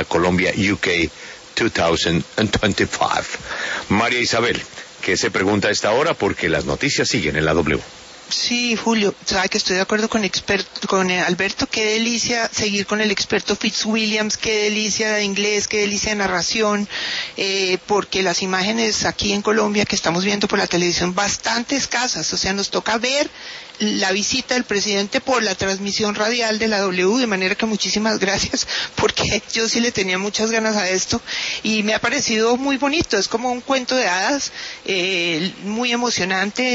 para Colombia UK 2025. María Isabel, ¿qué se pregunta a esta hora? Porque las noticias siguen en la W. Sí, Julio, sabe que estoy de acuerdo con Alberto, qué delicia seguir con el experto Fitzwilliams, qué delicia de inglés, qué delicia de narración, porque las imágenes aquí en Colombia que estamos viendo por la televisión bastante escasas, o sea, nos toca ver la visita del presidente por la transmisión radial de la W, de manera que muchísimas gracias, porque yo sí le tenía muchas ganas a esto, y me ha parecido muy bonito, es como un cuento de hadas, muy emocionante,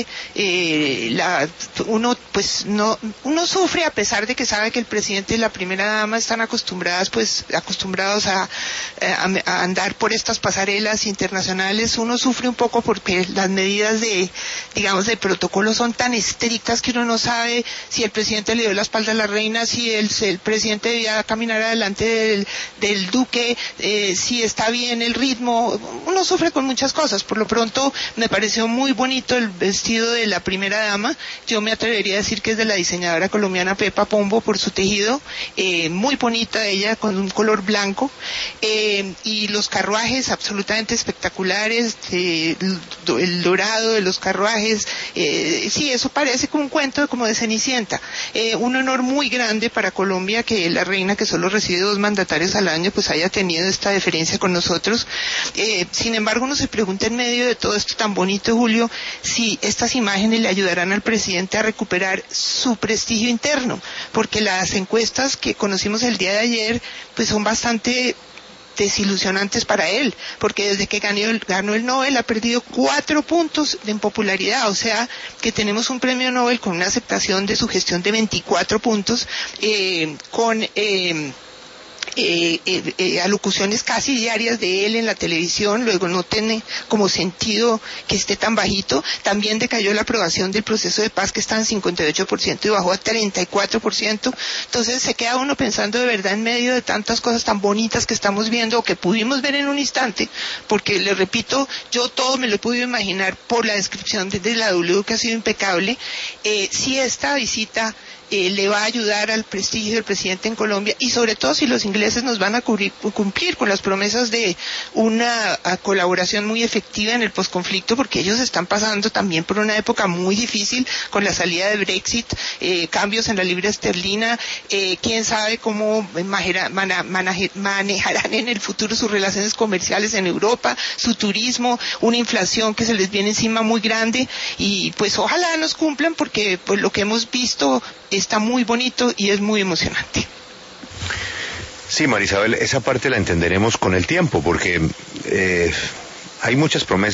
uno sufre a pesar de que sabe que el presidente y la primera dama están acostumbrados a andar por estas pasarelas internacionales. Uno sufre un poco porque las medidas de protocolo son tan estrictas que uno no sabe si el presidente le dio la espalda a la reina, si el presidente debía caminar adelante del duque, si está bien el ritmo. Uno sufre con muchas cosas. Por lo pronto me pareció muy bonito el vestido de la primera dama. Yo me atrevería a decir que es de la diseñadora colombiana Pepa Pombo por su tejido, muy bonita ella, con un color blanco, y los carruajes absolutamente espectaculares, el dorado de los carruajes, sí, eso parece como un cuento como de Cenicienta. Un honor muy grande para Colombia que la reina, que solo recibe 2 mandatarios al año, pues haya tenido esta deferencia con nosotros. Sin embargo, uno se pregunta en medio de todo esto tan bonito, Julio, si estas imágenes le ayudarán al presidente a recuperar su prestigio interno, porque las encuestas que conocimos el día de ayer pues son bastante desilusionantes para él, porque desde que ganó el Nobel ha perdido 4 puntos en popularidad, o sea que tenemos un premio Nobel con una aceptación de su gestión de 24 puntos, con alocuciones casi diarias de él en la televisión. Luego no tiene como sentido que esté tan bajito. También decayó la aprobación del proceso de paz, que está en 58% y bajó a 34%. Entonces se queda uno pensando de verdad en medio de tantas cosas tan bonitas que estamos viendo o que pudimos ver en un instante, porque le repito, yo todo me lo he podido imaginar por la descripción de la W, que ha sido impecable. Si esta visita le va a ayudar al prestigio del presidente en Colombia, y sobre todo si los ingleses nos van a cumplir con las promesas de una colaboración muy efectiva en el posconflicto, porque ellos están pasando también por una época muy difícil con la salida de Brexit, cambios en la libra esterlina, quién sabe cómo manejarán en el futuro sus relaciones comerciales en Europa, su turismo, una inflación que se les viene encima muy grande, y pues ojalá nos cumplan, porque pues lo que hemos visto está muy bonito y es muy emocionante. Sí, María Isabel, esa parte la entenderemos con el tiempo, porque hay muchas promesas